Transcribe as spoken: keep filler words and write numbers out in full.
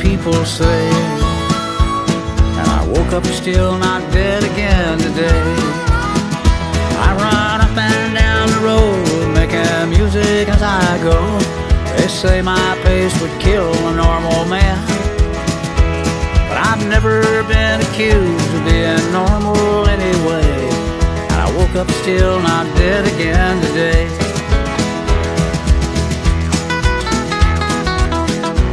people say. And I woke up still not dead again today. I run up and down the road making music as I go. They say my pace would kill a normal man, but I've never been accused of being normal anyway. And I woke up still not dead again today.